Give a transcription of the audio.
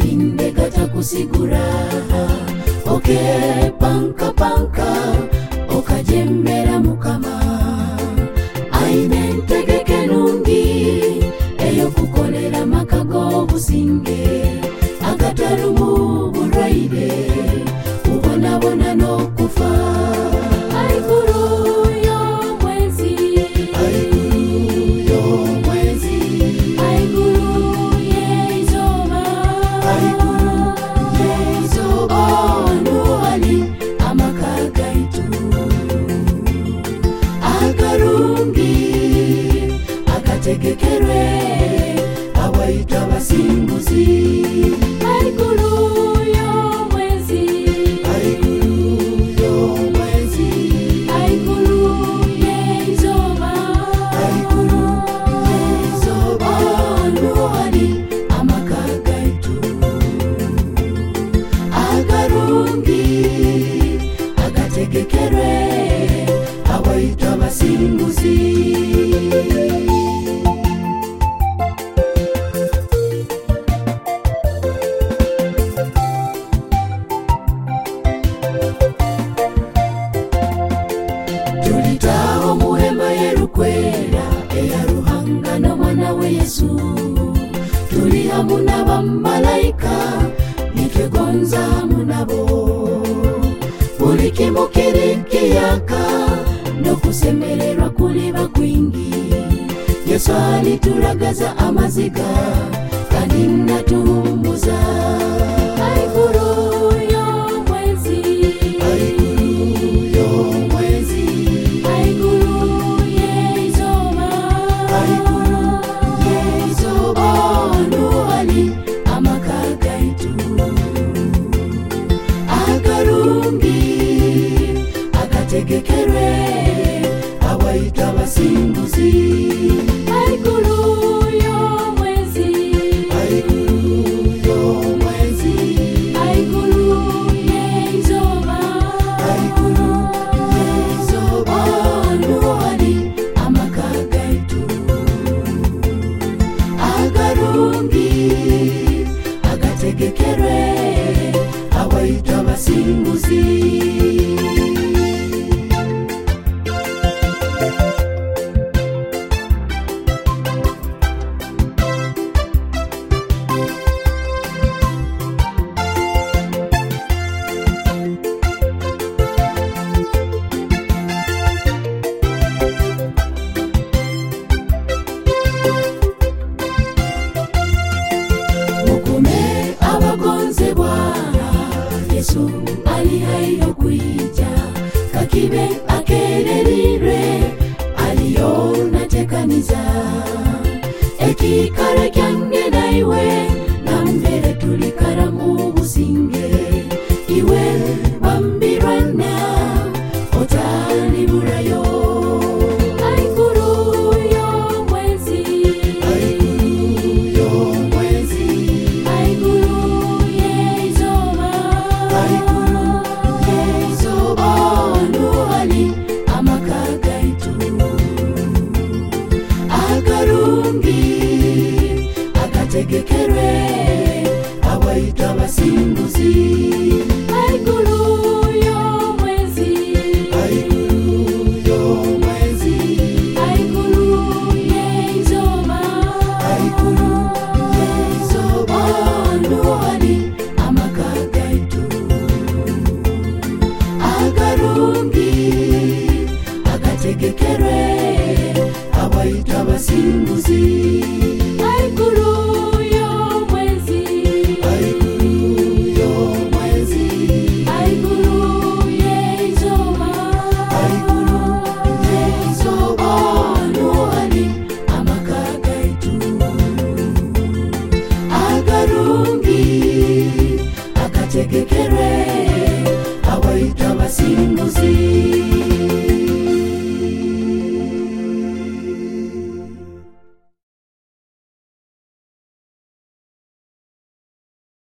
amatinde gatakusigura oke panka panka okajembera mukama aine ntegeke nungi eyo kukolera makago businge agatarumu burwaire ubonabona no kufa aiguru yo mwezi nuali amakagaitu akarungi agategekerwe abaita basimbuzi aiguru yo mwezi nuali amakagaitu akarungi agategekerwe abaita basimbuzi tulitaho muhema yerukwera eyaruhanga no mwana we Yesu tuli hamu n'abamalayika nitwegonza hamu nabo buli kimu kirikiyaka no kusemererwa kuliba kwingi Yesu alituragaza amaziga kandi natuhumuza aiguru yo mwezi nuali amakagaitu akarungi agategekerwe abaita basimbuzi aiguru yo mwezi nuali amakagaitu akarungi agategekerwe abaita basimbuzi mukume abagonzebwa Yesu ali hayo kuija kakibe akererirwe aliyo natekaniza ekikare